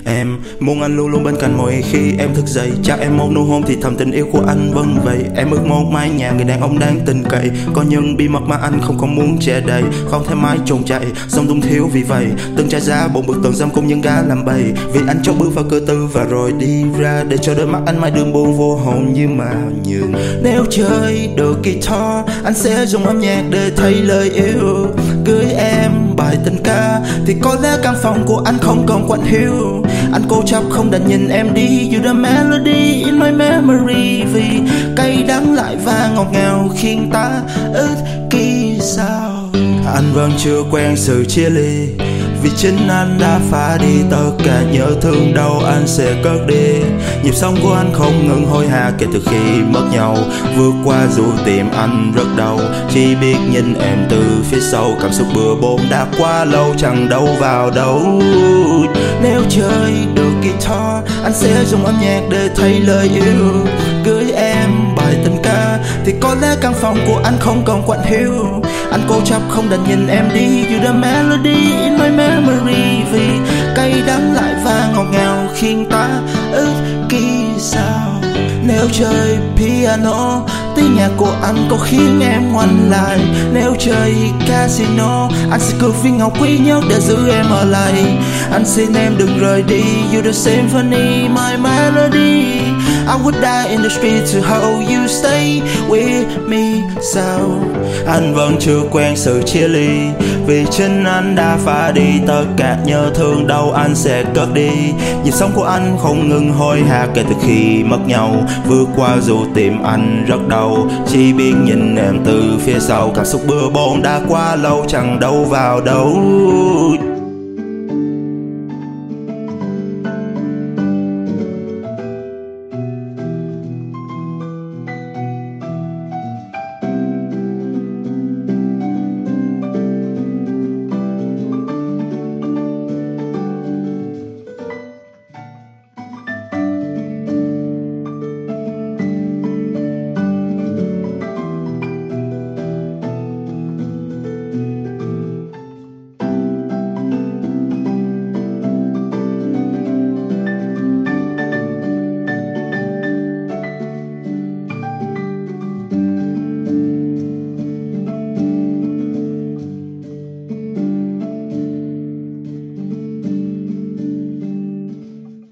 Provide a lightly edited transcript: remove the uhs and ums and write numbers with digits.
Em muốn anh luôn luôn bên cạnh mỗi khi em thức dậy. Chắc em một nụ hôn thì thầm tình yêu của anh vẫn vậy. Em ước một mái nhà người đàn ông đáng tin cậy. Có những bí mật mà anh không còn muốn che đậy. Không thể mãi trốn chạy, sống đúng thiếu vì vậy. Từng trải ra bỗng bực tường giam cùng những gã làm bầy. Vì anh chót bước vào cửa tư và rồi đi ra, để cho đôi mắt anh mãi đường buồn vô hồn như màu nhường. Nếu chơi được guitar, anh sẽ dùng âm nhạc để thay lời yêu. Gửi em bài tình ca thì có lẽ căn phòng của anh không còn quạnh hiu. Anh cố chấp không đành nhìn em đi. You the melody in my memory. Vì cay đắng lại và ngọt ngào khiến ta ích kỷ sao. Anh vẫn chưa quen sự chia ly, vì chính anh đã phá đi tất cả nhớ thương đâu anh sẽ cất đi. Nhịp sống của anh không ngừng hối hả kể từ khi mất nhau. Vượt qua dù tìm anh rất đau, chỉ biết nhìn em từ phía sau. Cảm xúc bừa bộn đã quá lâu chẳng đâu vào đâu. Nếu chơi được guitar, anh sẽ dùng âm nhạc để thay lời yêu. Gửi em bài tình ca thì có lẽ căn phòng của anh không còn quạnh hiu. Anh cố chấp không đành nhìn em đi. You the melody in my memory. Vì cay đắng lại và ngọt ngào khiến ta ích kỷ sao. Nếu chơi piano, tiếng nhạc của anh có khiến em ngoảnh lại. Nếu chơi casino, anh sẽ cược viên ngọc quý nhất để giữ em ở lại. Anh xin em đừng rời đi. You the symphony, my melody. I would die in the street to hold you, stay with me sao. Anh vẫn chưa quen sự chia ly, vì chính anh đã phá đi tất cả nhớ thương đâu anh sẽ cất đi. Nhịp sống của anh không ngừng hối hả kể từ khi mất nhau. Vượt qua dù tìm anh rất đau, chỉ biết nhìn em từ phía sau. Cảm xúc bừa bộn đã quá lâu chẳng đâu vào đâu.